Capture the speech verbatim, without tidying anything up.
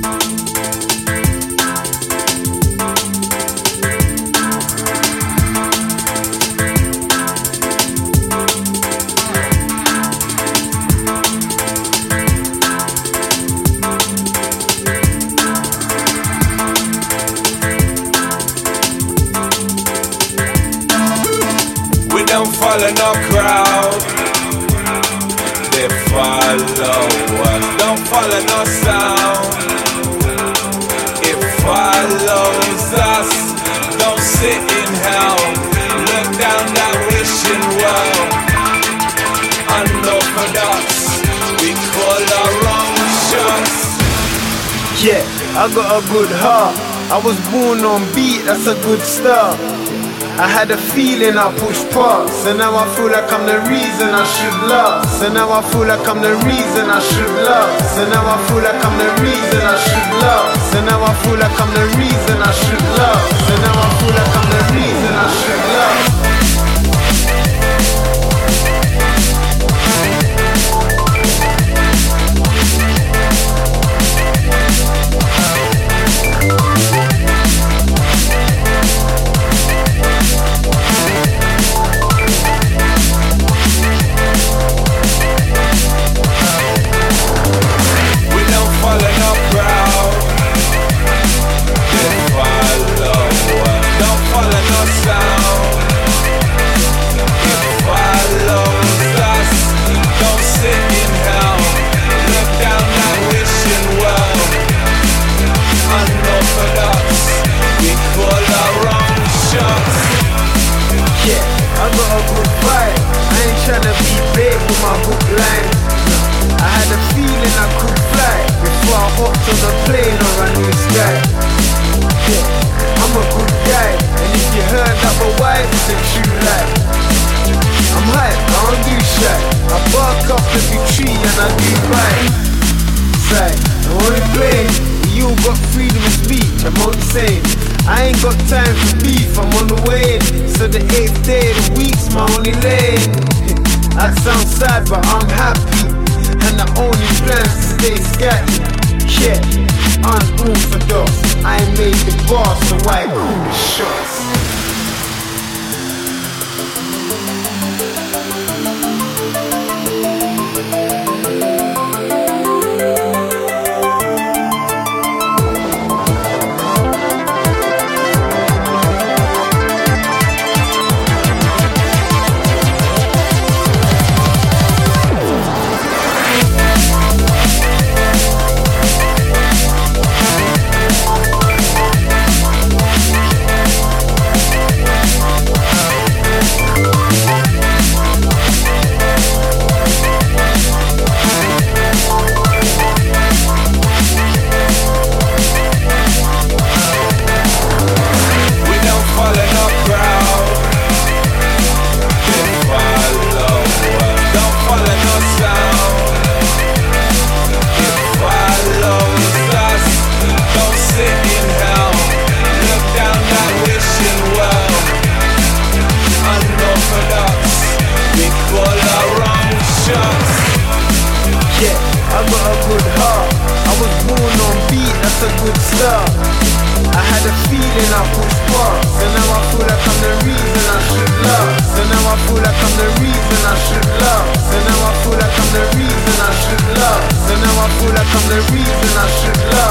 Don't follow no crowd, they follow us. Don't follow no sound, it follows us. Don't sit in hell, look down that wishing well. Unorthodox, we call our own shots. Yeah, I got a good heart, I was born on beat, that's a good start. I had a feeling I pushed past, and now I feel like I'm the reason I should last. And now I feel like I'm the reason I should last. And now I feel like I'm the reason I should last. And now I feel like I'm the reason I should last. And now I feel like I'm the reason I should last. I ain't got time for beef, I'm on the way. So the eighth day of the week's my only lane. That sounds sad but I'm happy, and the only plan's to stay scatty. Yeah, unorthodox, I ain't made the boss, so I call the shots. A good start. I had a feeling I pushed past, and now I feel like I'm the reason I should last. And now I feel like I'm the reason I should last. And now I feel like I'm the reason I should last. And now I feel like I'm the reason I should last.